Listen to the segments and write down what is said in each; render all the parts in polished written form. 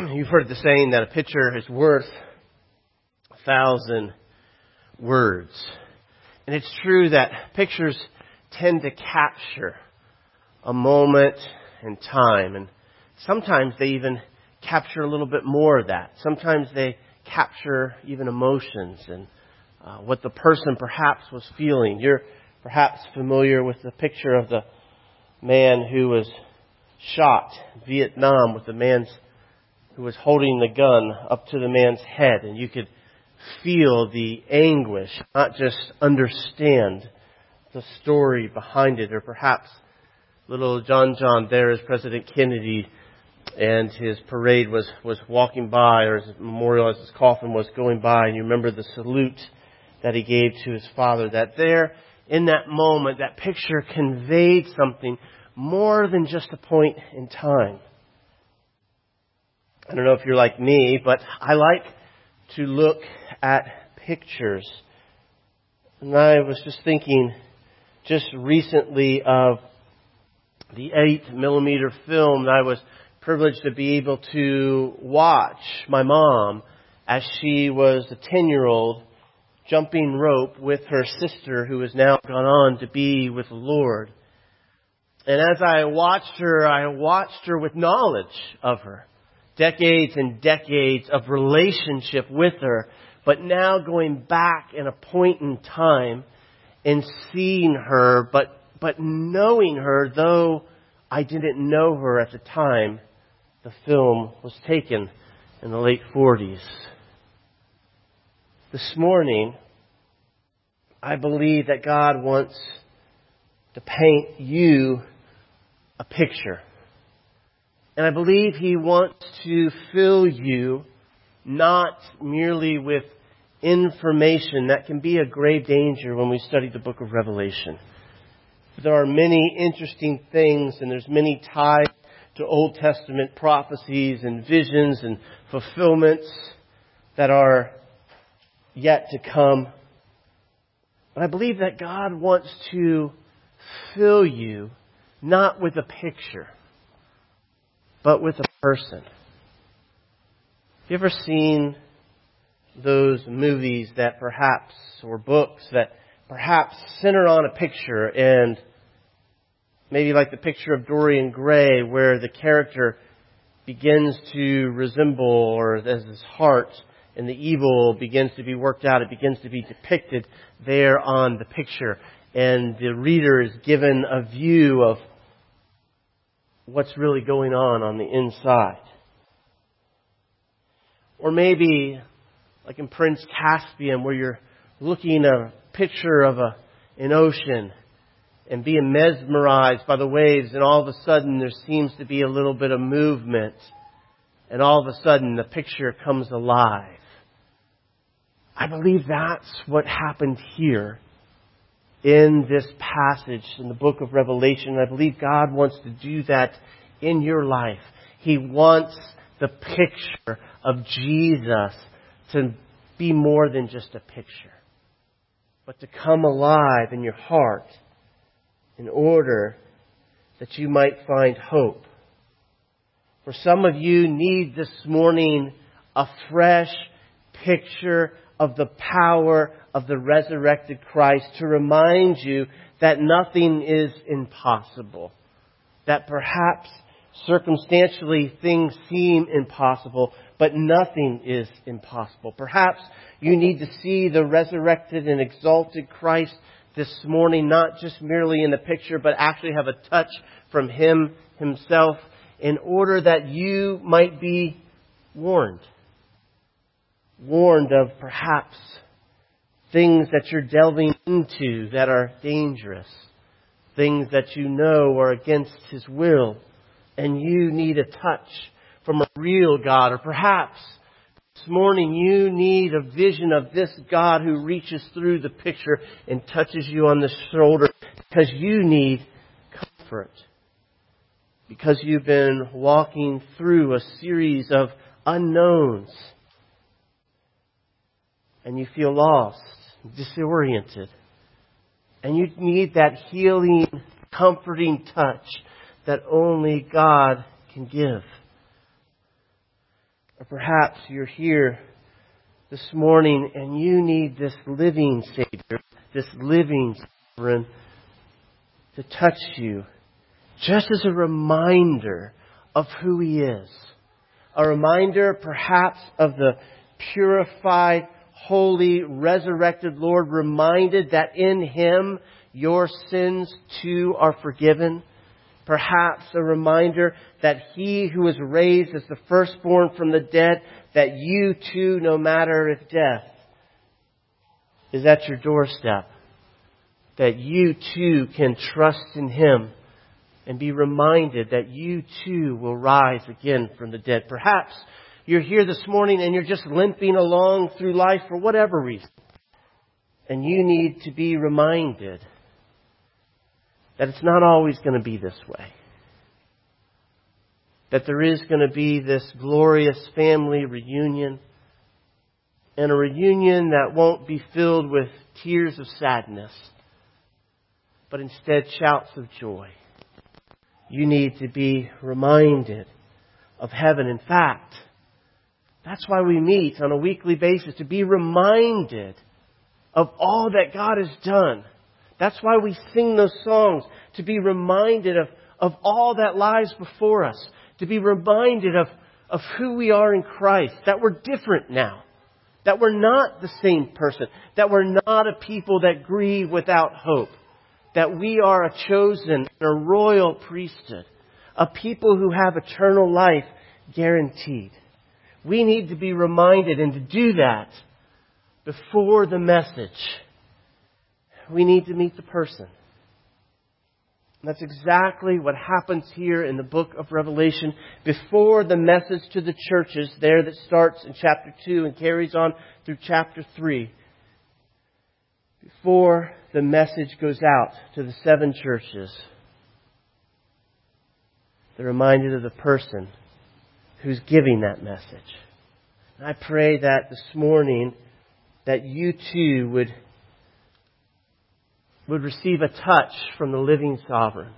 You've heard the saying that a picture is worth 1,000 words. And it's true that pictures tend to capture a moment in time. And sometimes they even capture a little bit more of that. Sometimes they capture even emotions and what the person perhaps was feeling. You're perhaps familiar with the picture of the man who was shot in Vietnam with the man's who was holding the gun up to the man's head, and you could feel the anguish, not just understand the story behind it, or perhaps little John there as President Kennedy and his parade was walking by, or his memorial as his coffin was going by, and you remember the salute that he gave to his father, that there in that moment, that picture conveyed something more than just a point in time. I don't know if you're like me, but I like to look at pictures. And I was just thinking just recently of the 8mm film that I was privileged to be able to watch my mom as she was a 10-year-old jumping rope with her sister who has now gone on to be with the Lord. And as I watched her with knowledge of her. Decades and decades of relationship with her, but now going back in a point in time and seeing her, but knowing her, though I didn't know her at the time the film was taken in the late 40s. This morning, I believe that God wants to paint you a picture. And I believe He wants to fill you not merely with information that can be a grave danger when we study the book of Revelation. There are many interesting things, and there's many ties to Old Testament prophecies and visions and fulfillments that are yet to come. But I believe that God wants to fill you not with a picture, but with a person. Have you ever seen those movies that perhaps, or books that perhaps center on a picture, and maybe like the picture of Dorian Gray, where the character begins to resemble, or as his heart and the evil begins to be worked out, it begins to be depicted there on the picture, and the reader is given a view of what's really going on the inside. Or maybe, like in Prince Caspian, where you're looking at a picture of an ocean and being mesmerized by the waves, and all of a sudden there seems to be a little bit of movement, and all of a sudden the picture comes alive. I believe that's what happened here in this passage in the book of Revelation. I believe God wants to do that in your life. He wants the picture of Jesus to be more than just a picture, but to come alive in your heart in order that you might find hope. For some of you need this morning a fresh picture of the power of the resurrected Christ to remind you that nothing is impossible. That perhaps circumstantially things seem impossible, but nothing is impossible. Perhaps you need to see the resurrected and exalted Christ this morning, not just merely in the picture, but actually have a touch from Him Himself, in order that you might be warned. Warned of perhaps things that you're delving into that are dangerous. Things that you know are against His will. And you need a touch from a real God. Or perhaps this morning you need a vision of this God who reaches through the picture and touches you on the shoulder, because you need comfort. Because you've been walking through a series of unknowns. And you feel lost, disoriented. And you need that healing, comforting touch that only God can give. Or perhaps you're here this morning and you need this living Savior, this living Sovereign to touch you just as a reminder of who He is. A reminder perhaps of the purified, holy, resurrected Lord, reminded that in Him your sins too are forgiven. Perhaps a reminder that He who was raised as the firstborn from the dead, that you too, no matter if death is at your doorstep, that you too can trust in Him and be reminded that you too will rise again from the dead. Perhaps you're here this morning and you're just limping along through life for whatever reason. And you need to be reminded that it's not always going to be this way. That there is going to be this glorious family reunion. And a reunion that won't be filled with tears of sadness, but instead shouts of joy. You need to be reminded of heaven. In fact, that's why we meet on a weekly basis, to be reminded of all that God has done. That's why we sing those songs, to be reminded of all that lies before us, to be reminded of who we are in Christ, that we're different now, that we're not the same person, that we're not a people that grieve without hope, that we are a chosen, a royal priesthood, a people who have eternal life guaranteed. We need to be reminded, and to do that before the message, we need to meet the person. And that's exactly what happens here in the book of Revelation. Before the message to the churches there that starts in chapter 2 and carries on through chapter 3. Before the message goes out to the 7 churches, they're reminded of the person who's giving that message. And I pray that this morning that you too would receive a touch from the living Sovereign.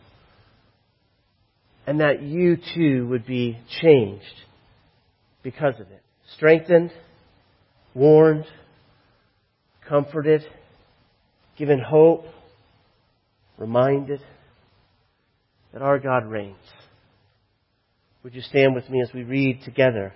And that you too would be changed because of it. Strengthened, warned, comforted, given hope, reminded that our God reigns. Would you stand with me as we read together?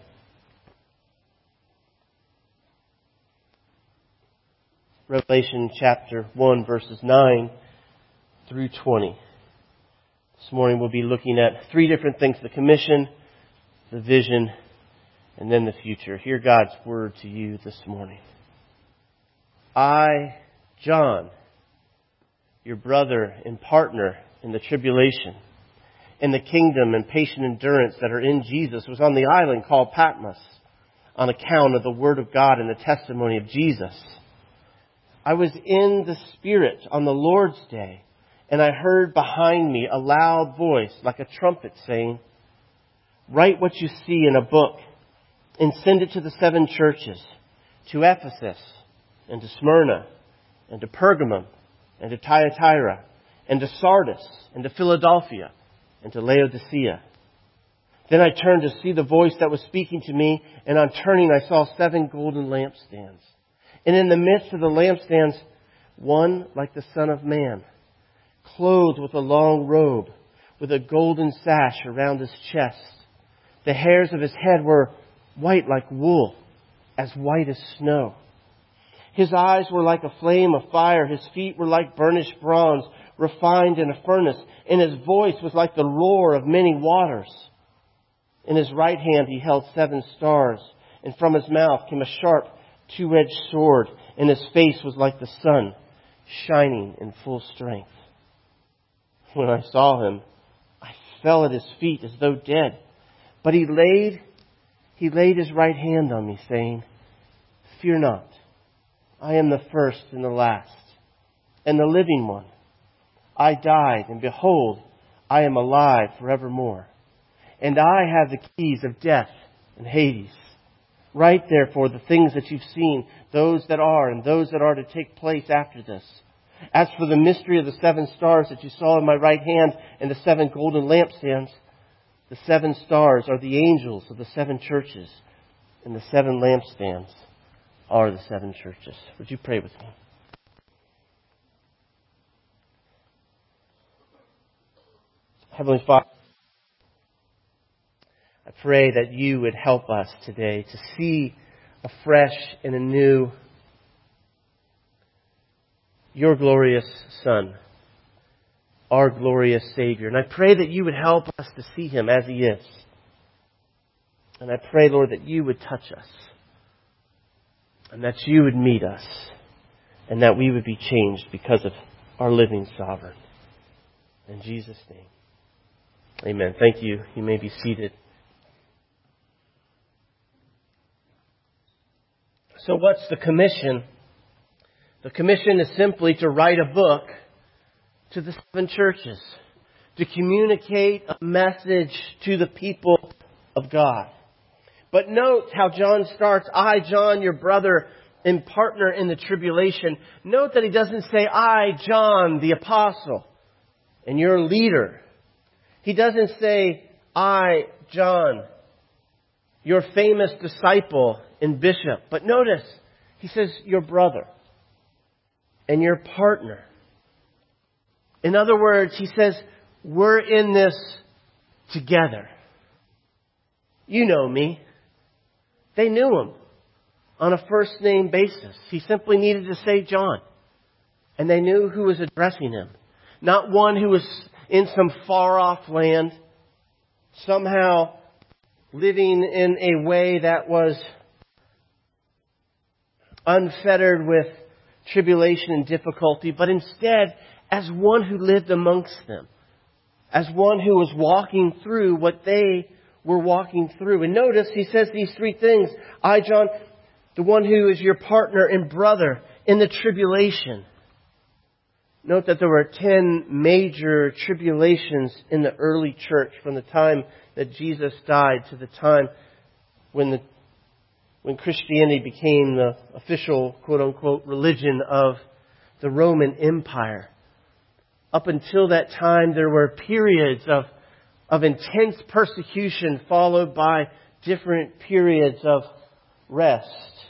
Revelation chapter 1, verses 9 through 20. This morning we'll be looking at 3 different things: the commission, the vision, and then the future. Hear God's word to you this morning. I, John, your brother and partner in the tribulation, in the kingdom and patient endurance that are in Jesus, was on the island called Patmos on account of the word of God and the testimony of Jesus. I was in the Spirit on the Lord's day, and I heard behind me a loud voice like a trumpet saying, "Write what you see in a book and send it to the 7 churches, to Ephesus and to Smyrna and to Pergamum and to Thyatira and to Sardis and to Philadelphia and to Laodicea." Then I turned to see the voice that was speaking to me, and on turning I saw 7 golden lampstands. And in the midst of the lampstands, one like the Son of Man, clothed with a long robe, with a golden sash around his chest. The hairs of his head were white like wool, as white as snow. His eyes were like a flame of fire. His feet were like burnished bronze, refined in a furnace. And his voice was like the roar of many waters. In his right hand he held 7 stars, and from his mouth came a sharp 2-edged sword, and his face was like the sun, shining in full strength. When I saw him, I fell at his feet as though dead. But he laid his right hand on me, saying, "Fear not, I am the first and the last, and the living one. I died, and behold, I am alive forevermore. And I have the keys of death and Hades. Write therefore the things that you've seen, those that are and those that are to take place after this. As for the mystery of the 7 stars that you saw in my right hand and the 7 golden lampstands, the 7 stars are the angels of the 7 churches, And the 7 lampstands are the 7 churches. Would you pray with me? Heavenly Father, I pray that you would help us today to see afresh and anew your glorious Son, our glorious Savior. And I pray that you would help us to see Him as He is. And I pray, Lord, that you would touch us and that you would meet us and that we would be changed because of our living sovereign. In Jesus' name. Amen. Thank you. You may be seated. So what's the commission? The commission is simply to write a book to the 7 churches, to communicate a message to the people of God. But note how John starts, I, John, your brother and partner in the tribulation. Note that he doesn't say, I, John, the apostle, and your leader. He doesn't say, I, John, your famous disciple and bishop. But notice, he says, your brother and your partner. In other words, he says, we're in this together. You know me. They knew him on a first name basis. He simply needed to say John. And they knew who was addressing him. Not one who was in some far off land, somehow living in a way that was unfettered with tribulation and difficulty, but instead as one who lived amongst them, as one who was walking through what they were walking through. And notice he says these 3 things. I, John, the one who is your partner and brother in the tribulation. Note that there were 10 major tribulations in the early church from the time that Jesus died to the time when Christianity became the official, quote-unquote, religion of the Roman Empire. Up until that time, there were periods of intense persecution followed by different periods of rest.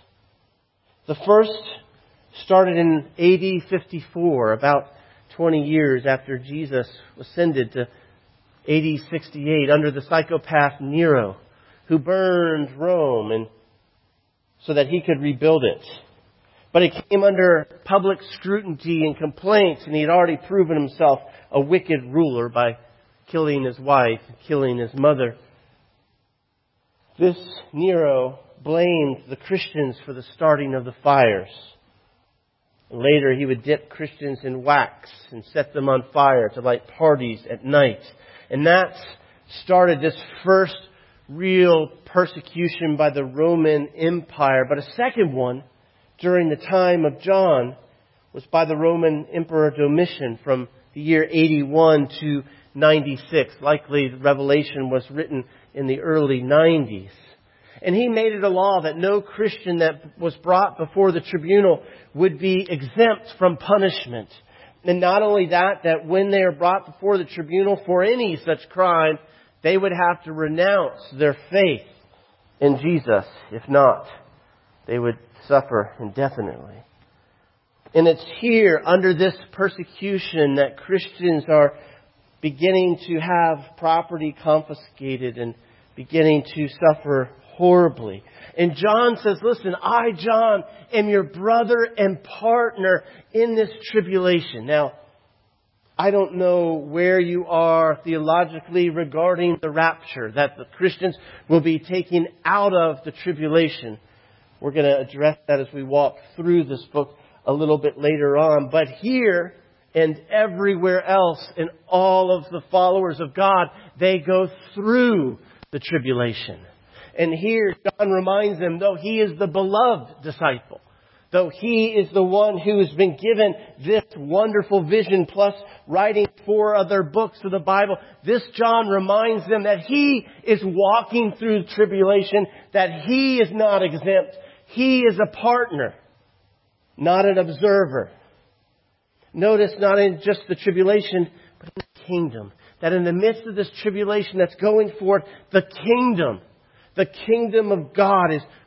The first started in AD 54, about 20 years after Jesus ascended, to AD 68 under the psychopath Nero, who burned Rome and so that he could rebuild it. But it came under public scrutiny and complaints, and he had already proven himself a wicked ruler by killing his wife, killing his mother. This Nero blamed the Christians for the starting of the fires. Later, he would dip Christians in wax and set them on fire to light parties at night. And that started this first real persecution by the Roman Empire. But a second one, during the time of John, was by the Roman Emperor Domitian from the year 81 to 96. Likely, the Revelation was written in the early 90s. And he made it a law that no Christian that was brought before the tribunal would be exempt from punishment. And not only that, that when they are brought before the tribunal for any such crime, they would have to renounce their faith in Jesus. If not, they would suffer indefinitely. And it's here, under this persecution, that Christians are beginning to have property confiscated and beginning to suffer horribly. And John says, listen, I, John, am your brother and partner in this tribulation. Now, I don't know where you are theologically regarding the rapture, that the Christians will be taken out of the tribulation. We're going to address that as we walk through this book a little bit later on. But here and everywhere else in all of the followers of God, they go through the tribulation. And here John reminds them, though he is the beloved disciple, though he is the one who has been given this wonderful vision plus writing 4 other books of the Bible, this John reminds them that he is walking through tribulation, that he is not exempt. He is a partner, not an observer. Notice not in just the tribulation, but in the kingdom. That in the midst of this tribulation that's going forth, the kingdom of God is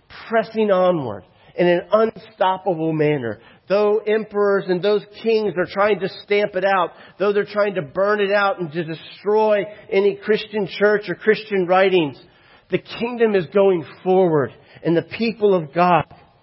pressing onward in an unstoppable manner. Though emperors and those kings are trying to stamp it out, though they're trying to burn it out and to destroy any Christian church or Christian writings, the kingdom is going forward, and the people of God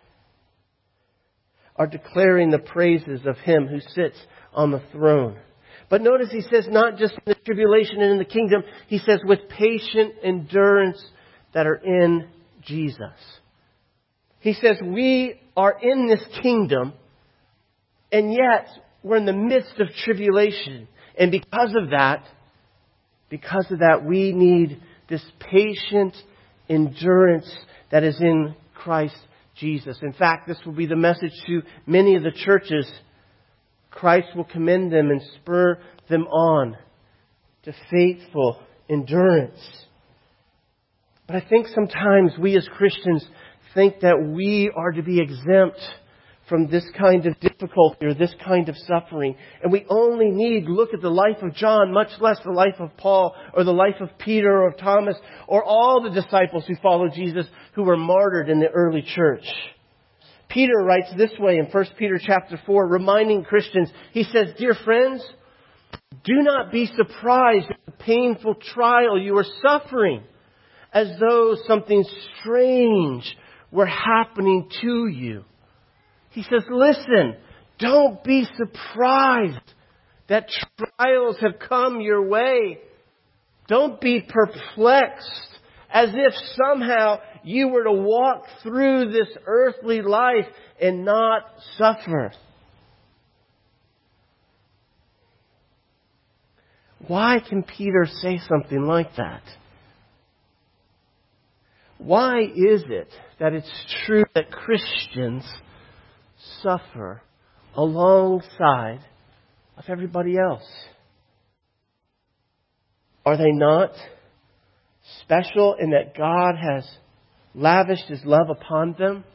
are declaring the praises of Him who sits on the throne. But notice He says not just in the tribulation and in the kingdom, He says with patient endurance that are in Jesus. He says we are in this kingdom, and yet we're in the midst of tribulation. And because of that, we need this patient endurance that is in Christ Jesus. In fact, this will be the message to many of the churches. Christ will commend them and spur them on to faithful endurance. But I think sometimes we as Christians think that we are to be exempt from this kind of difficulty or this kind of suffering. And we only need look at the life of John, much less the life of Paul or the life of Peter or of Thomas or all the disciples who followed Jesus who were martyred in the early church. Peter writes this way in 1 Peter chapter 4, reminding Christians, he says, "Dear friends, do not be surprised at the painful trial you are suffering, as though something strange were happening to you." He says, listen, don't be surprised that trials have come your way. Don't be perplexed as if somehow you were to walk through this earthly life and not suffer. Why can Peter say something like that? Why is it that it's true that Christians suffer alongside of everybody else? Are they not special in that God has lavished His love upon them?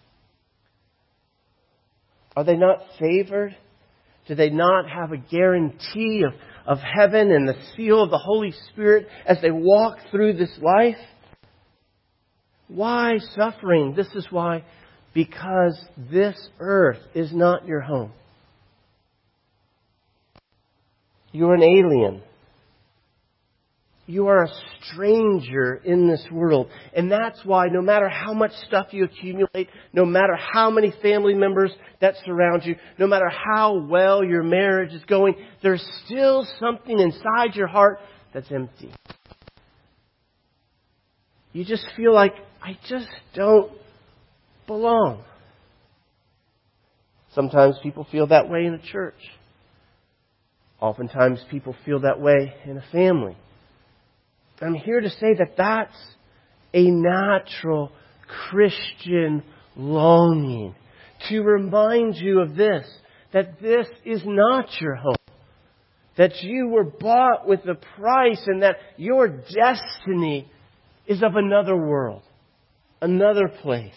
Are they not favored? Do they not have a guarantee of heaven and the seal of the Holy Spirit as they walk through this life? Why suffering? This is why. Because this earth is not your home. You're an alien. You are a stranger in this world. And that's why no matter how much stuff you accumulate, no matter how many family members that surround you, no matter how well your marriage is going, there's still something inside your heart that's empty. You just feel like, I just don't belong. Sometimes people feel that way in a church. Oftentimes people feel that way in a family. I'm here to say that that's a natural Christian longing. To remind you of this, that this is not your home. That you were bought with a price and that your destiny is of another world, another place.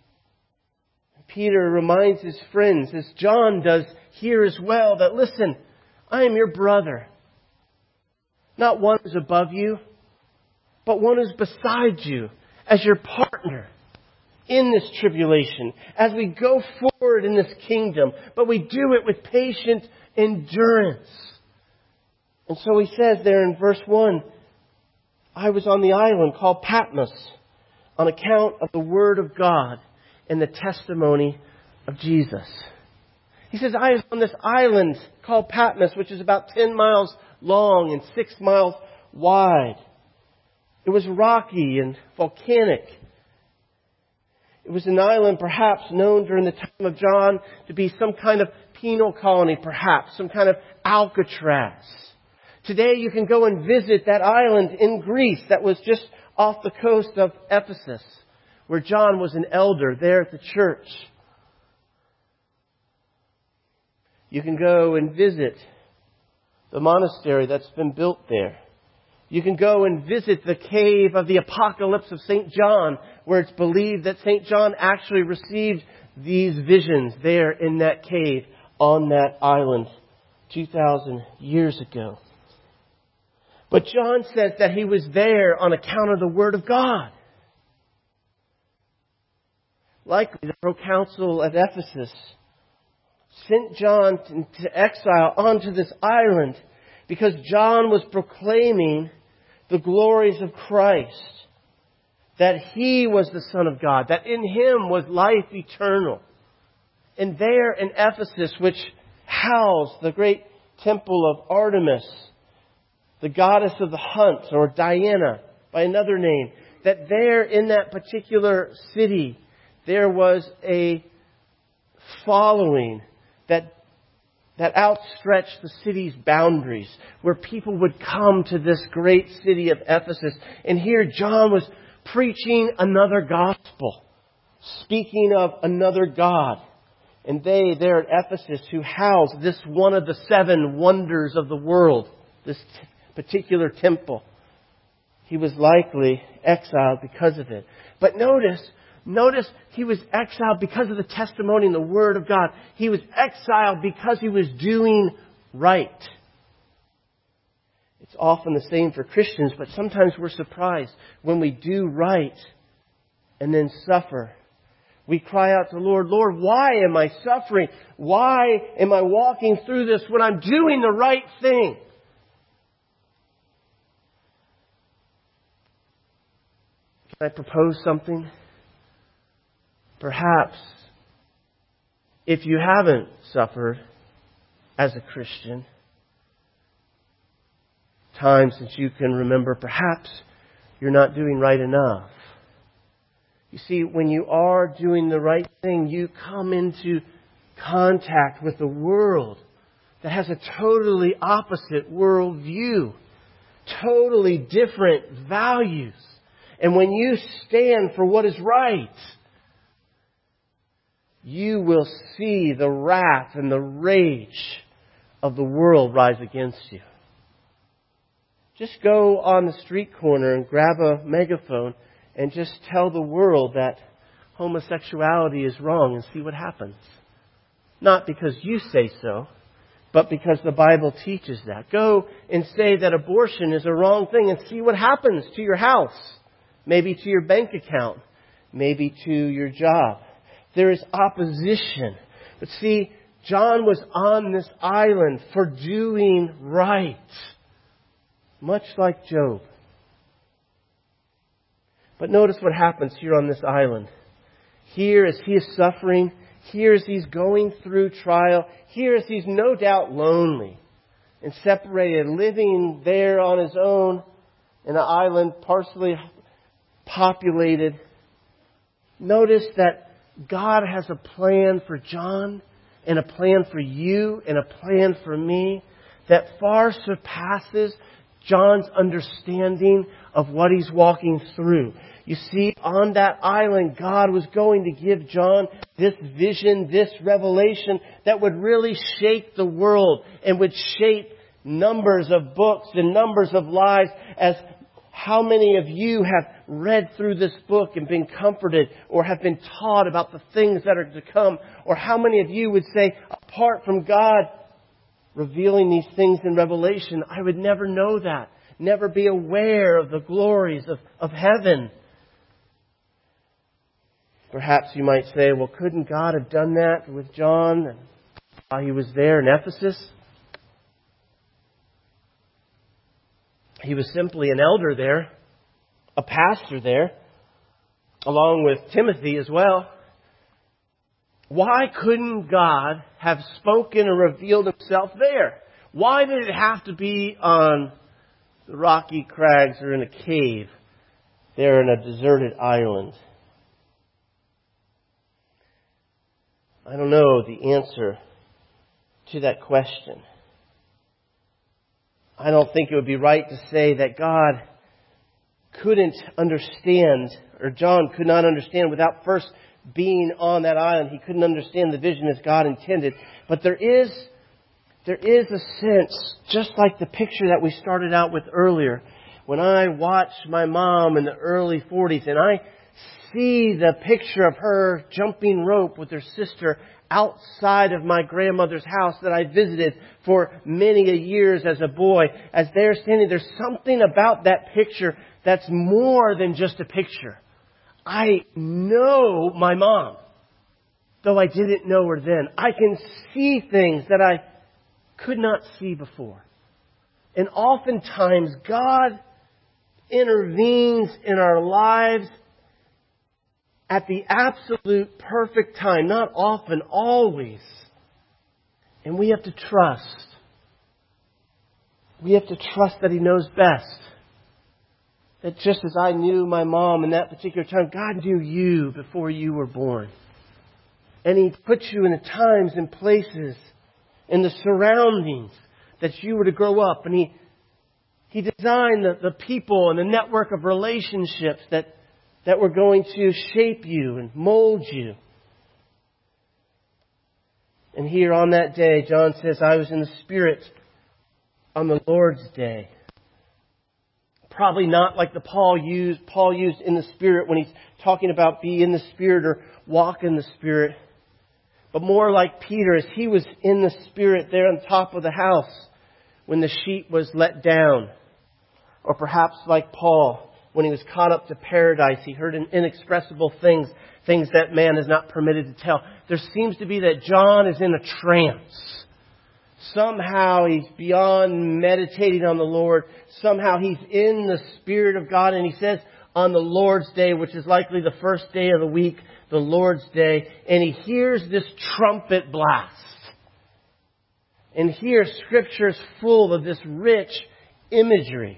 Peter reminds his friends, as John does here as well, that listen, I am your brother. Not one who's above you, but one who's beside you as your partner in this tribulation, as we go forward in this kingdom, but we do it with patient endurance. And so he says there in verse 1, I was on the island called Patmos on account of the word of God and the testimony of Jesus. He says, I was on this island called Patmos, which is about 10 miles long and 6 miles wide. It was rocky and volcanic. It was an island perhaps known during the time of John to be some kind of penal colony, perhaps, some kind of Alcatraz. Today you can go and visit that island in Greece that was just off the coast of Ephesus, where John was an elder there at the church. You can go and visit the monastery that's been built there. You can go and visit the cave of the Apocalypse of St. John, where it's believed that St. John actually received these visions there in that cave on that island 2,000 years ago. But John says that he was there on account of the Word of God. likely the proconsul at Ephesus sent John into exile onto this island because John was proclaiming the glories of Christ, that He was the Son of God, that in Him was life eternal. And there in Ephesus, which housed the great temple of Artemis, the goddess of the hunt, or Diana by another name, that there in that particular city, there was a following that outstretched the city's boundaries, where people would come to this great city of Ephesus. And here John was preaching another gospel, speaking of another God. And they there at Ephesus, who housed this one of the 7 wonders of the world, this particular temple, he was likely exiled because of it. But notice, he was exiled because of the testimony and the Word of God. He was exiled because he was doing right. It's often the same for Christians, but sometimes we're surprised when we do right and then suffer. We cry out to the Lord, Lord, why am I suffering? Why am I walking through this when I'm doing the right thing? Can I propose something? Perhaps, if you haven't suffered as a Christian, time since you can remember, perhaps you're not doing right enough. You see, when you are doing the right thing, you come into contact with a world that has a totally opposite worldview, totally different values. And when you stand for what is right, you will see the wrath and the rage of the world rise against you. Just go on the street corner and grab a megaphone and just tell the world that homosexuality is wrong and see what happens. Not because you say so, but because the Bible teaches that. Go and say that abortion is a wrong thing and see what happens to your house, maybe to your bank account, maybe to your job. There is opposition. But see, John was on this island for doing right, much like Job. But notice what happens here on this island. Here as he is suffering, here as he's going through trial, here as he's no doubt lonely and separated, living there on his own in an island partially populated. Notice that God has a plan for John and a plan for you and a plan for me that far surpasses John's understanding of what he's walking through. You see, on that island, God was going to give John this vision, this revelation that would really shake the world and would shape numbers of books and numbers of lives. As how many of you have read through this book and been comforted or have been taught about the things that are to come? Or how many of you would say, apart from God revealing these things in Revelation, I would never know that, never be aware of the glories of heaven? Perhaps you might say, well, couldn't God have done that with John while he was there in Ephesus? He was simply an elder there, a pastor there, along with Timothy as well. Why couldn't God have spoken or revealed Himself there? Why did it have to be on the rocky crags or in a cave there in a deserted island? I don't know the answer to that question. I don't think it would be right to say that God couldn't understand, or John could not understand without first being on that island. He couldn't understand the vision as God intended. But there is a sense, just like the picture that we started out with earlier, when I watched my mom in the early 40s and I see the picture of her jumping rope with her sister outside of my grandmother's house that I visited for many a years as a boy. As they're standing, there's something about that picture that's more than just a picture. I know my mom, though I didn't know her then. I can see things that I could not see before. And oftentimes, God intervenes in our lives at the absolute perfect time. Not often, always. And we have to trust. We have to trust that He knows best. That just as I knew my mom in that particular time, God knew you before you were born. And He puts you in the times and places, in the surroundings that you were to grow up. And He designed the people and the network of relationships that were going to shape you and mold you. And here on that day, John says, I was in the Spirit on the Lord's day. Probably not like Paul used in the Spirit when he's talking about be in the Spirit or walk in the Spirit. But more like Peter, as he was in the Spirit there on top of the house when the sheet was let down. Or perhaps like Paul, when he was caught up to paradise, he heard inexpressible things that man is not permitted to tell. There seems to be that John is in a trance. Somehow he's beyond meditating on the Lord. Somehow he's in the Spirit of God. And he says on the Lord's day, which is likely the first day of the week, the Lord's day, and he hears this trumpet blast. And here Scripture is full of this rich imagery.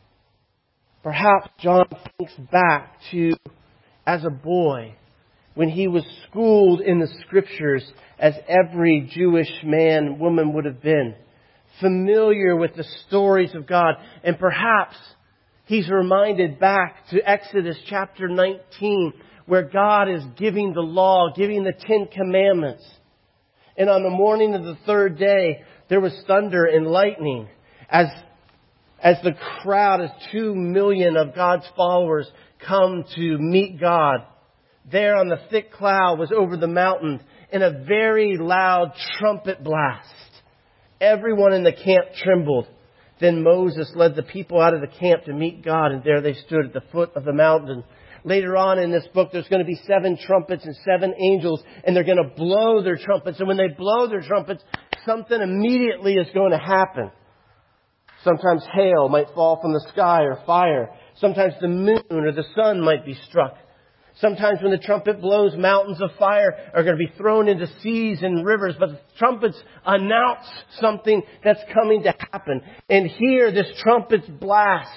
Perhaps John thinks back to, as a boy, when he was schooled in the Scriptures, as every Jewish man, woman would have been, familiar with the stories of God. And perhaps he's reminded back to Exodus chapter 19, where God is giving the law, giving the 10 Commandments. And on the morning of the third day, there was thunder and lightning as the crowd, as 2 million of God's followers come to meet God. There on the thick cloud was over the mountain in a very loud trumpet blast. Everyone in the camp trembled. Then Moses led the people out of the camp to meet God, and there they stood at the foot of the mountain. Later on in this book, there's going to be 7 trumpets and 7 angels, and they're going to blow their trumpets. And when they blow their trumpets, something immediately is going to happen. Sometimes hail might fall from the sky or fire. Sometimes the moon or the sun might be struck. Sometimes when the trumpet blows, mountains of fire are going to be thrown into seas and rivers. But the trumpets announce something that's coming to happen. And here, this trumpet's blast.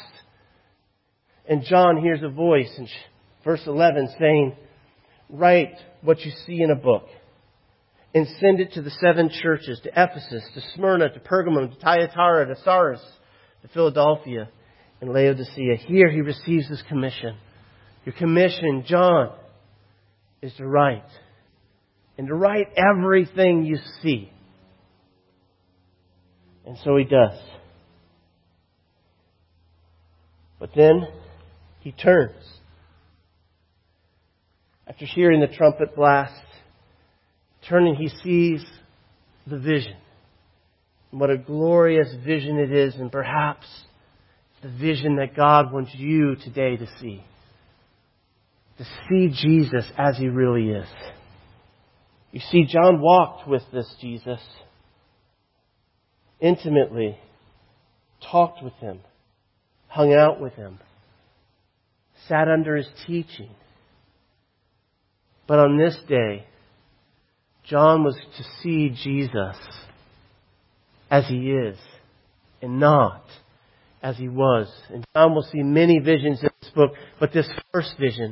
And John hears a voice in verse 11 saying, write what you see in a book and send it to the 7 churches, to Ephesus, to Smyrna, to Pergamum, to Thyatira, to Sardis, to Philadelphia, and Laodicea. Here he receives his commission. Your commission, John, is to write. And to write everything you see. And so he does. But then he turns. After hearing the trumpet blast, turning, he sees the vision. And what a glorious vision it is, and perhaps the vision that God wants you today to see. To see Jesus as He really is. You see, John walked with this Jesus intimately, talked with Him, hung out with Him, sat under His teaching. But on this day, John was to see Jesus as He is and not as He was. And John will see many visions in this book, but this first vision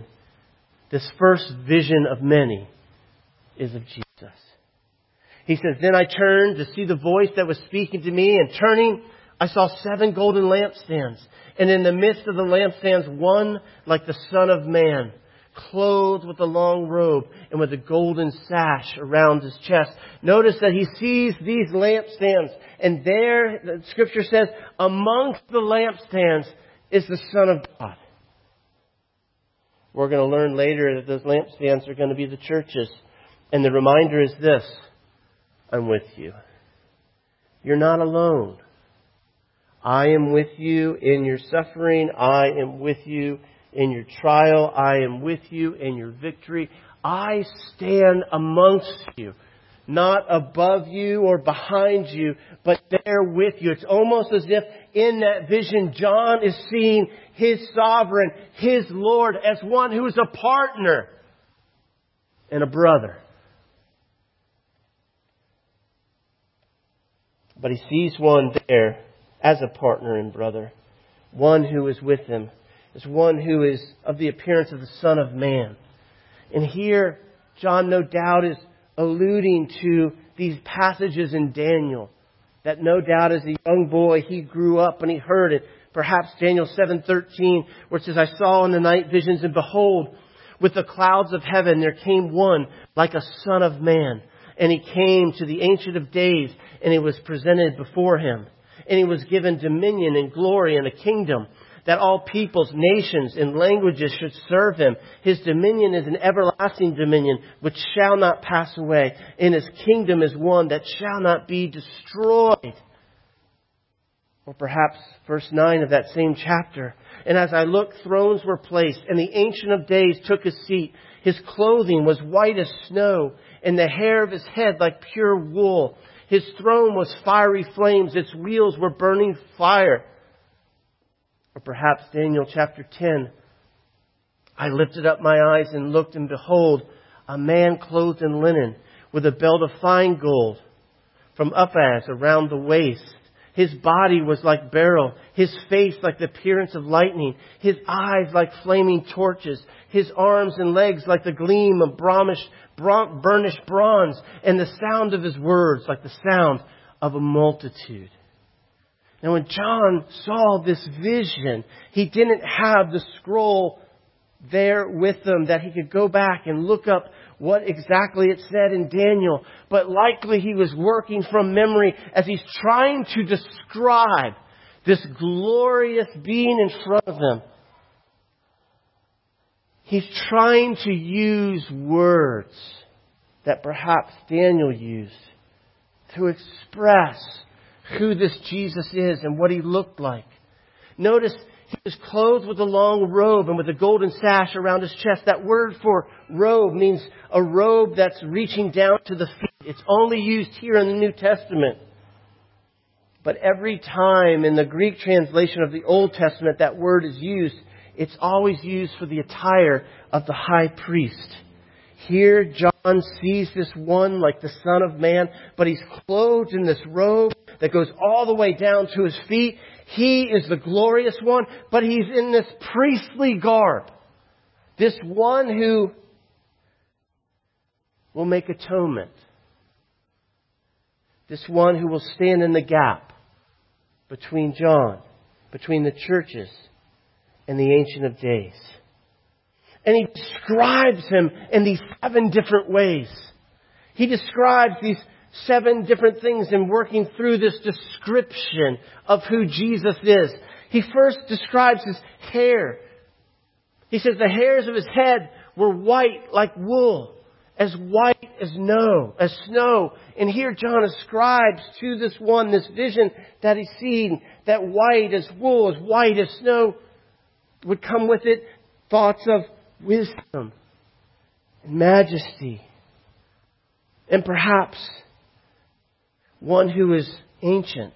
of many is of Jesus. He says, then I turned to see the voice that was speaking to me, and turning, I saw 7 golden lampstands. And in the midst of the lampstands, one like the Son of Man, clothed with a long robe and with a golden sash around his chest. Notice that he sees these lampstands, and there, the Scripture says, amongst the lampstands is the Son of God. We're going to learn later that those lampstands are going to be the churches. And the reminder is this: I'm with you. You're not alone. I am with you in your suffering. I am with you In your trial, I am with you. In your victory, I stand amongst you. Not above you or behind you, but there with you. It's almost as if in that vision, John is seeing his sovereign, his Lord, as one who is a partner and a brother. But he sees one there as a partner and brother. One who is with him. As one who is of the appearance of the Son of Man. And here, John no doubt is alluding to these passages in Daniel. That no doubt as a young boy he grew up and he heard it. Perhaps Daniel 7:13, where it says, I saw in the night visions, and behold, with the clouds of heaven there came one like a son of man. And he came to the Ancient of Days, and he was presented before him. And he was given dominion and glory and a kingdom, that all peoples, nations, and languages should serve him. His dominion is an everlasting dominion which shall not pass away, and his kingdom is one that shall not be destroyed. Or perhaps verse 9 of that same chapter. And as I looked, thrones were placed, and the Ancient of Days took his seat. His clothing was white as snow, and the hair of his head like pure wool. His throne was fiery flames. Its wheels were burning fire. Or perhaps Daniel chapter 10. I lifted up my eyes and looked, and behold, a man clothed in linen, with a belt of fine gold from Uphaz around the waist. His body was like beryl, his face like the appearance of lightning, his eyes like flaming torches, his arms and legs like the gleam of burnished bronze, and the sound of his words like the sound of a multitude. Now when John saw this vision, he didn't have the scroll there with him that he could go back and look up what exactly it said in Daniel. But likely he was working from memory as he's trying to describe this glorious being in front of him. He's trying to use words that perhaps Daniel used to express who this Jesus is and what he looked like. Notice he was clothed with a long robe and with a golden sash around his chest. That word for robe means a robe that's reaching down to the feet. It's only used here in the New Testament. But every time in the Greek translation of the Old Testament that word is used, it's always used for the attire of the high priest. Here John sees this one like the Son of Man, but he's clothed in this robe that goes all the way down to his feet. He is the glorious one, but he's in this priestly garb. This one who will make atonement. This one who will stand in the gap between John, between the churches and the Ancient of Days. And he describes him in these 7 different ways. He describes these 7 different things in working through this description of who Jesus is. He first describes his hair. He says the hairs of his head were white like wool, as white as snow. And here John ascribes to this one, this vision that he's seen, that white as wool, as white as snow, would come with it thoughts of wisdom and majesty. And perhaps one who is ancient.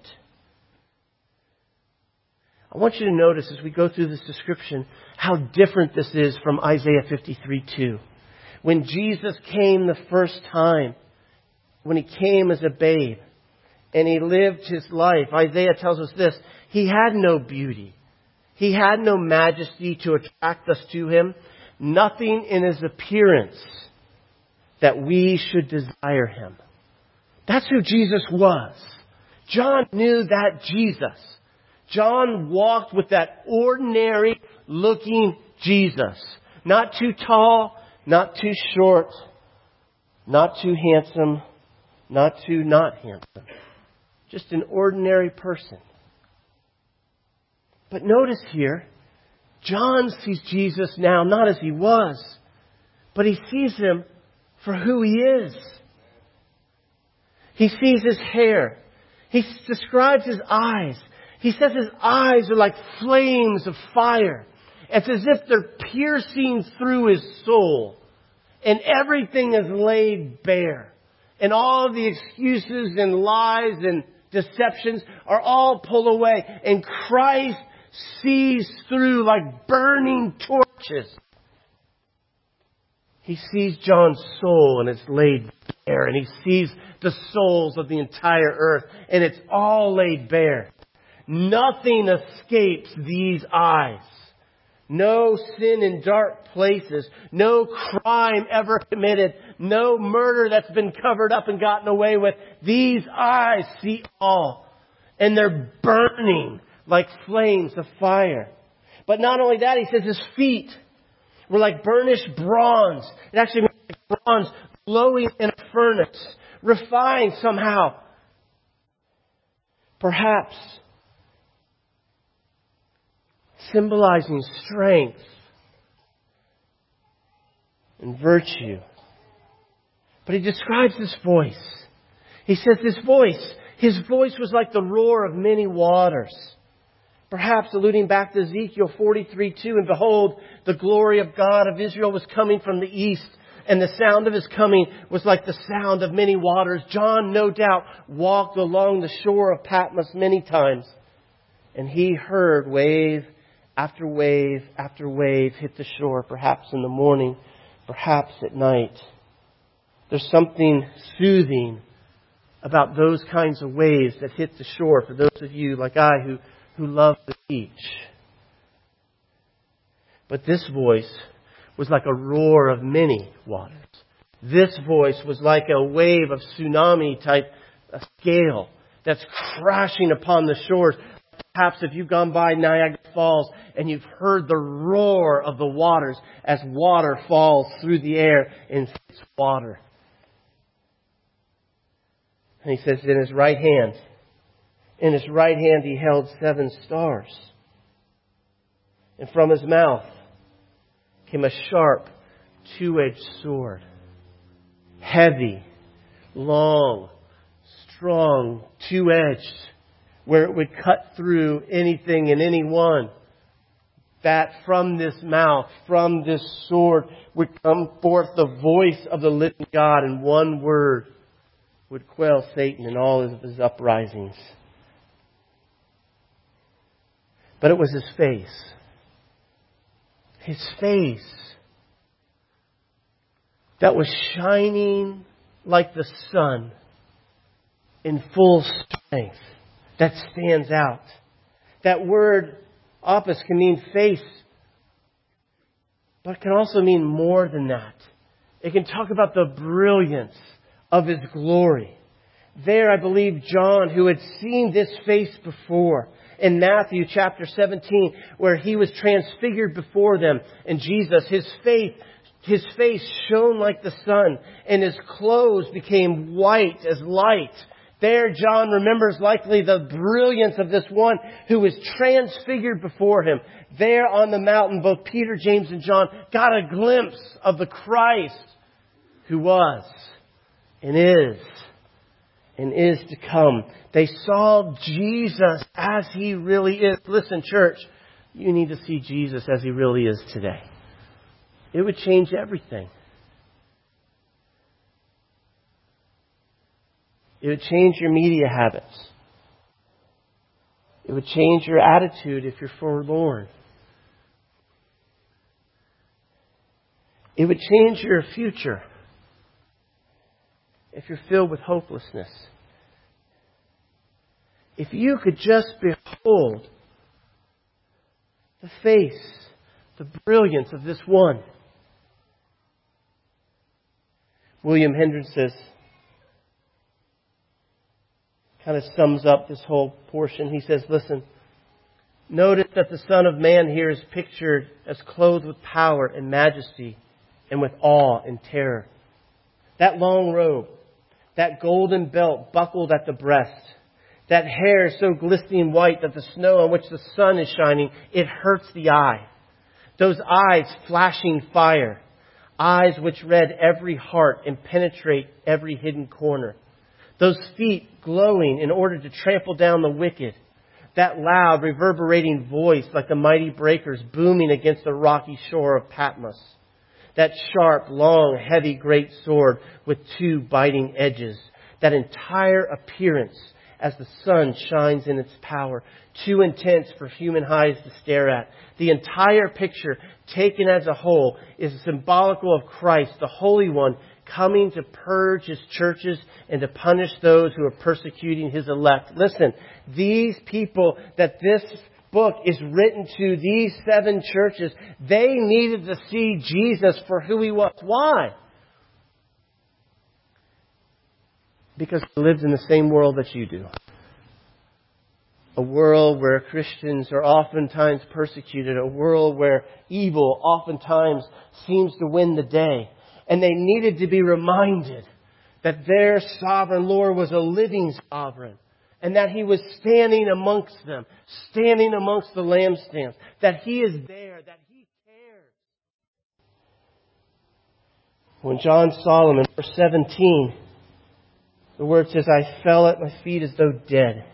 I want you to notice as we go through this description how different this is from Isaiah 53:2. When Jesus came the first time, when he came as a babe and he lived his life, Isaiah tells us this, he had no beauty. He had no majesty to attract us to him. Nothing in his appearance that we should desire him. That's who Jesus was. John knew that Jesus. John walked with that ordinary looking Jesus. Not too tall, not too short, not too handsome, not too not handsome. Just an ordinary person. But notice here, John sees Jesus now not as he was, but he sees him for who he is. He sees his hair. He describes his eyes. He says his eyes are like flames of fire. It's as if they're piercing through his soul. And everything is laid bare. And all of the excuses and lies and deceptions are all pulled away. And Christ sees through like burning torches. He sees John's soul and it's laid bare. And he sees the souls of the entire earth. And it's all laid bare. Nothing escapes these eyes. No sin in dark places. No crime ever committed. No murder that's been covered up and gotten away with. These eyes see all. And they're burning like flames of fire. But not only that, he says his feet were like burnished bronze. It actually means like bronze glowing in a furnace. Refined somehow. Perhaps symbolizing strength and virtue. But he describes this voice. He says his voice was like the roar of many waters. Perhaps alluding back to Ezekiel 43:2, and behold, the glory of God of Israel was coming from the east, and the sound of his coming was like the sound of many waters. John, no doubt, walked along the shore of Patmos many times, and he heard wave after wave after wave hit the shore, perhaps in the morning, perhaps at night. There's something soothing about those kinds of waves that hit the shore for those of you like I who love the beach. But this voice was like a roar of many waters. This voice was like a wave of tsunami type scale that's crashing upon the shores. Perhaps if you've gone by Niagara Falls and you've heard the roar of the waters as water falls through the air and hits water. And he says in his right hand he held 7 stars. And from his mouth came a sharp, 2-edged sword. Heavy, long, strong, 2-edged, where it would cut through anything and anyone. That from this mouth, from this sword, would come forth the voice of the living God, and one word would quell Satan and all of his uprisings. But it was his face. His face that was shining like the sun in full strength. That stands out. That word opus can mean face, but it can also mean more than that. It can talk about the brilliance of His glory. There, I believe John, who had seen this face before, in Matthew chapter 17, where He was transfigured before them, and Jesus, His face shone like the sun, and His clothes became white as light. There, John remembers likely the brilliance of this one who was transfigured before him. There on the mountain, both Peter, James, and John got a glimpse of the Christ who was and is to come. They saw Jesus as He really is. Listen, church, you need to see Jesus as He really is today. It would change everything. It would change your media habits. It would change your attitude if you're forlorn. It would change your future if you're filled with hopelessness. If you could just behold the face, the brilliance of this one. William Hendricks says, kind of sums up this whole portion. He says, listen, notice that the Son of Man here is pictured as clothed with power and majesty and with awe and terror. That long robe, that golden belt buckled at the breast, that hair so glistening white that the snow on which the sun is shining, it hurts the eye. Those eyes flashing fire, eyes which read every heart and penetrate every hidden corner. Those feet glowing in order to trample down the wicked. That loud, reverberating voice like the mighty breakers booming against the rocky shore of Patmos. That sharp, long, heavy, great sword with two biting edges. That entire appearance as the sun shines in its power. Too intense for human eyes to stare at. The entire picture, taken as a whole, is symbolical of Christ, the Holy One, coming to purge His churches and to punish those who are persecuting His elect. Listen, these people that this book is written to, these 7 churches, they needed to see Jesus for who He was. Why? Because He lives in the same world that you do. A world where Christians are oftentimes persecuted. A world where evil oftentimes seems to win the day. And they needed to be reminded that their sovereign Lord was a living sovereign. And that He was standing amongst them. Standing amongst the lampstands. That He is there. That He cares. When John saw them in verse 17, the word says, I fell at my feet as though dead.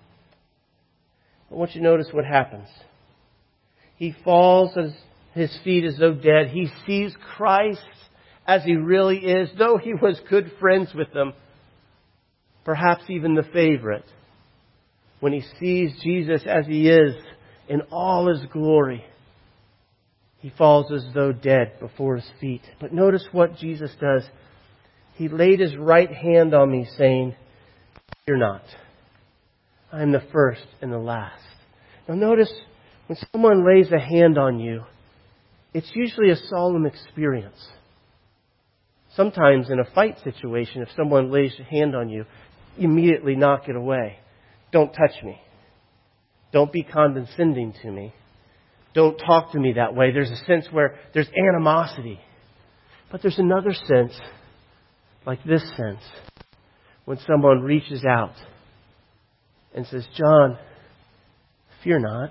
I want you to notice what happens. He falls at His feet as though dead. He sees Christ as He really is, though He was good friends with them, perhaps even the favorite. When he sees Jesus as He is in all His glory, he falls as though dead before His feet. But notice what Jesus does. He laid His right hand on me, saying, fear not. I am the first and the last. Now notice, when someone lays a hand on you, it's usually a solemn experience. Sometimes in a fight situation, if someone lays a hand on you, you immediately knock it away. Don't touch me. Don't be condescending to me. Don't talk to me that way. There's a sense where there's animosity. But there's another sense, like this sense, when someone reaches out and says, John, fear not.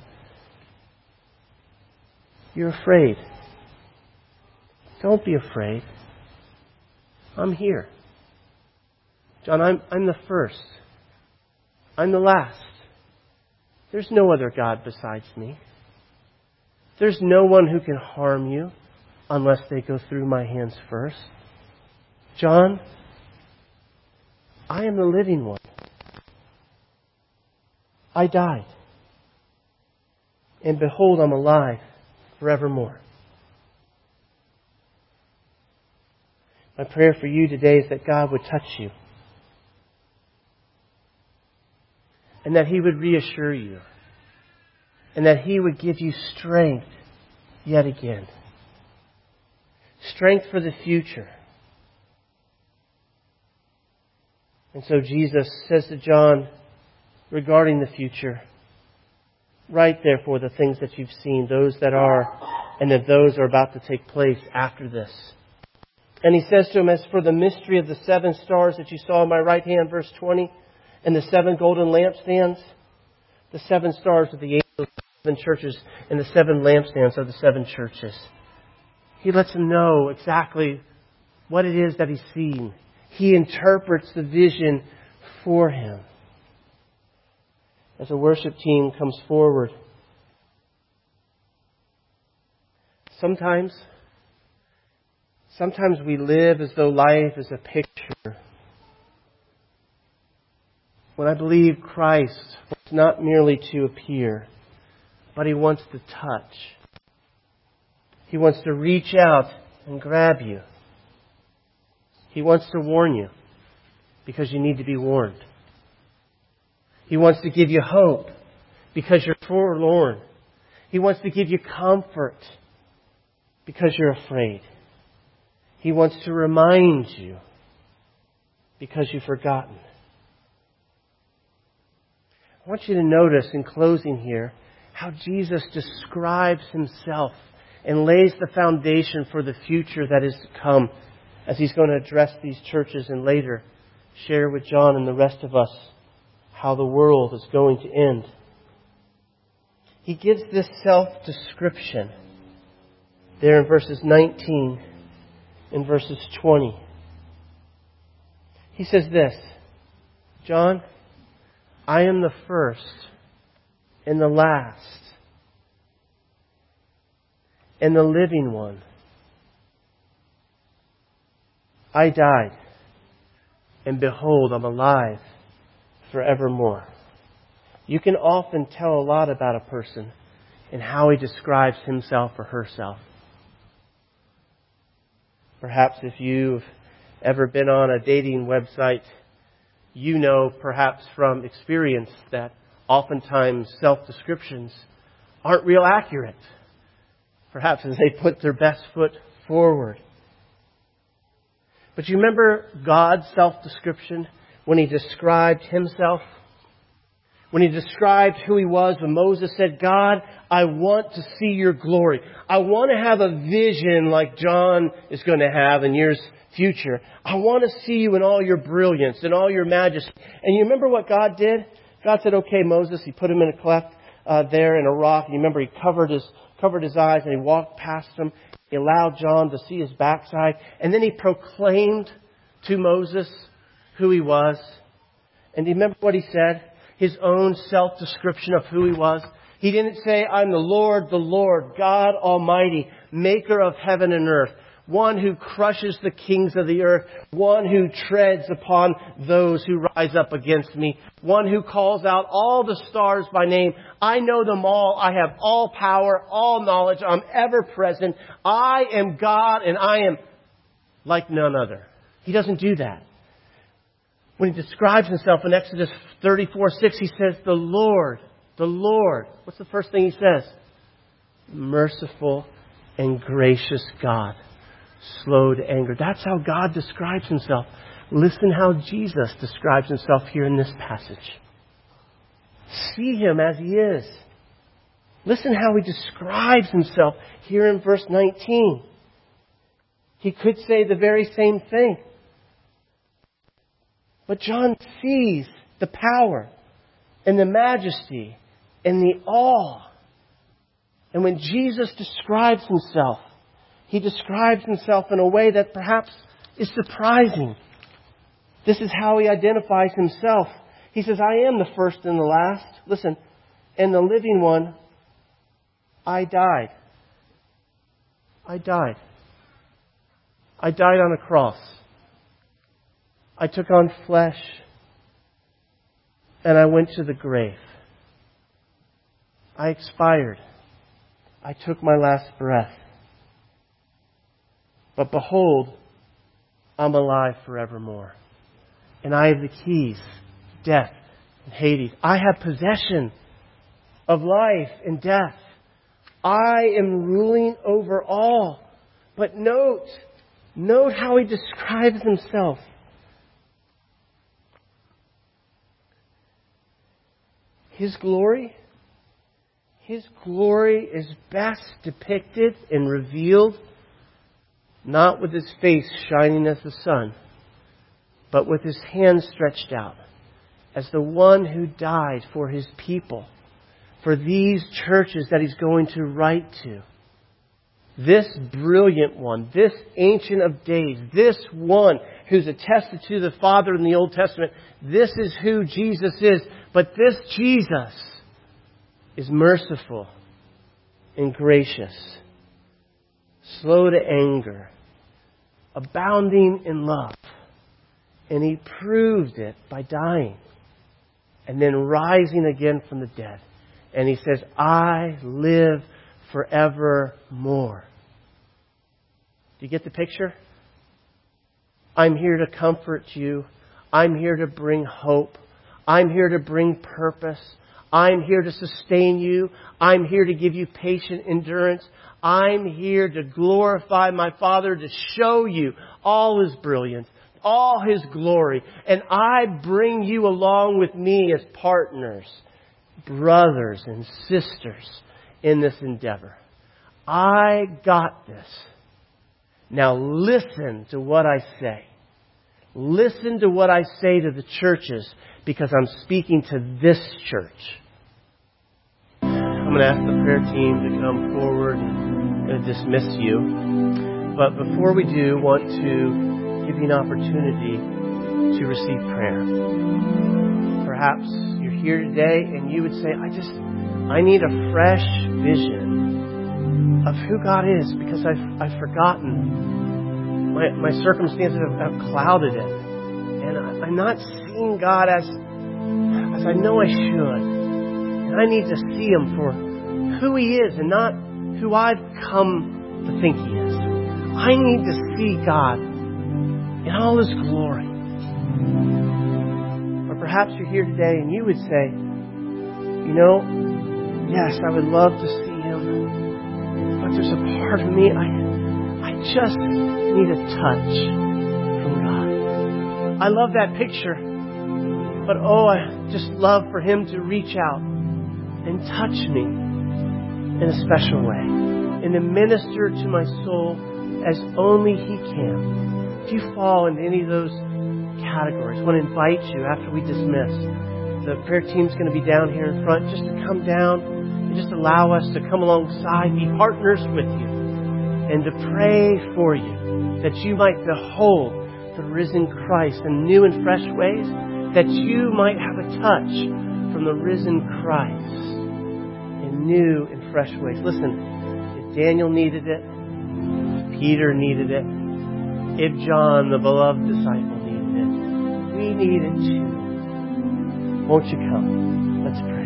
You're afraid. Don't be afraid. I'm here. John, I'm the first. I'm the last. There's no other God besides me. There's no one who can harm you unless they go through my hands first. John, I am the living one. I died. And behold, I'm alive forevermore. My prayer for you today is that God would touch you. And that He would reassure you. And that He would give you strength yet again. Strength for the future. And so Jesus says to John regarding the future, write therefore the things that you've seen, those that are, and that those are about to take place after this. And He says to him, as for the mystery of the 7 stars that you saw in my right hand, verse 20, and the 7 golden lampstands, the 7 stars of the angels of the 7 churches, and the 7 lampstands of the 7 churches. He lets him know exactly what it is that he's seen. He interprets the vision for him. As the worship team comes forward, sometimes we live as though life is a picture. When I believe Christ wants not merely to appear, but He wants to touch. He wants to reach out and grab you. He wants to warn you because you need to be warned. He wants to give you hope because you're forlorn. He wants to give you comfort because you're afraid. He wants to remind you because you've forgotten. I want you to notice in closing here how Jesus describes Himself and lays the foundation for the future that is to come as He's going to address these churches and later share with John and the rest of us how the world is going to end. He gives this self-description there in verses 19 and verses 20. He says this, John, I am the first and the last and the living one. I died, and behold, I'm alive forevermore. You can often tell a lot about a person in how he describes himself or herself. Perhaps if you've ever been on a dating website, you know perhaps from experience that oftentimes self-descriptions aren't real accurate. Perhaps as they put their best foot forward. But you remember God's self-description when He described Himself? When He described who He was, when Moses said, God, I want to see your glory. I want to have a vision like John is going to have in years future. I want to see you in all your brilliance and all your majesty. And you remember what God did? God said, okay, Moses. He put him in a cleft there in a rock. And you remember He covered his eyes and He walked past him. He allowed John to see his backside. And then He proclaimed to Moses who he was. And do you remember what He said? His own self-description of who He was. He didn't say, I'm the Lord, God Almighty, maker of heaven and earth. One who crushes the kings of the earth. One who treads upon those who rise up against me. One who calls out all the stars by name. I know them all. I have all power, all knowledge. I'm ever present. I am God and I am like none other. He doesn't do that. When He describes Himself in Exodus 34:6, He says, the Lord. What's the first thing He says? Merciful and gracious God. Slow to anger. That's how God describes Himself. Listen how Jesus describes Himself here in this passage. See Him as He is. Listen how He describes Himself here in verse 19. He could say the very same thing. But John sees the power and the majesty and the awe. And when Jesus describes Himself, He describes Himself in a way that perhaps is surprising. This is how He identifies Himself. He says, I am the first and the last. Listen, and the living one, I died. I died. I died on a cross. I took on flesh. And I went to the grave. I expired. I took my last breath. But behold, I'm alive forevermore. And I have the keys, death and Hades. I have possession of life and death. I am ruling over all. But note how He describes Himself. His glory is best depicted and revealed not with His face shining as the sun, but with His hands stretched out as the one who died for His people, for these churches that He's going to write to. This brilliant one, this Ancient of Days, this one who's attested to the Father in the Old Testament, this is who Jesus is. But this Jesus is merciful and gracious, slow to anger, abounding in love. And He proved it by dying and then rising again from the dead. And He says, I live forevermore. Do you get the picture? I'm here to comfort you. I'm here to bring hope. I'm here to bring purpose. I'm here to sustain you. I'm here to give you patient endurance. I'm here to glorify my Father, to show you all His brilliance, all His glory. And I bring you along with me as partners, brothers and sisters in this endeavor. I got this. Now listen to what I say. Listen to what I say to the churches, because I'm speaking to this church. I'm going to ask the prayer team to come forward and dismiss you. But before we do, I want to give you an opportunity to receive prayer. Perhaps you're here today and you would say, I need a fresh vision of who God is, because I've forgotten. My circumstances have clouded it. And I'm not seeing God as I know I should. And I need to see Him for who He is and not who I've come to think He is. I need to see God in all His glory. Or perhaps you're here today and you would say, yes, I would love to see Him, but there's a part of me, I just need a touch from God. I love that picture, but I just love for Him to reach out and touch me in a special way and to minister to my soul as only He can. If you fall into any of those categories, I want to invite you after we dismiss. The prayer team's going to be down here in front just to come down and just allow us to come alongside, be partners with you, and to pray for you that you might behold the risen Christ in new and fresh ways, that you might have a touch from the risen Christ in new and fresh ways. Listen, if Daniel needed it, if Peter needed it, if John, the beloved disciple, needed it, we need it too. Won't you come? Let's pray.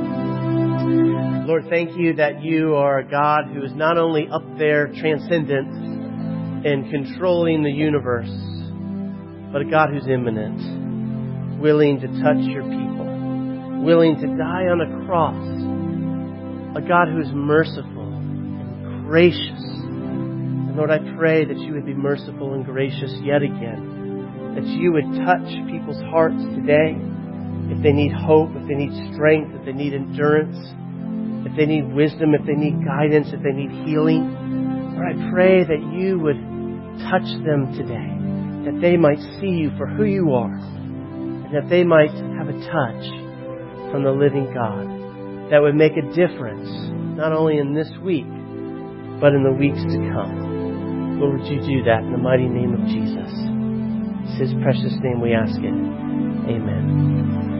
Lord, thank you that you are a God who is not only up there transcendent and controlling the universe, but a God who's immanent, willing to touch your people, willing to die on a cross, a God who is merciful and gracious. And Lord, I pray that you would be merciful and gracious yet again, that you would touch people's hearts today. If they need hope, if they need strength, if they need endurance, if they need wisdom, if they need guidance, if they need healing, Lord, I pray that you would touch them today, that they might see you for who you are, and that they might have a touch from the living God that would make a difference, not only in this week, but in the weeks to come. Lord, would you do that in the mighty name of Jesus? It's His precious name we ask it. Amen.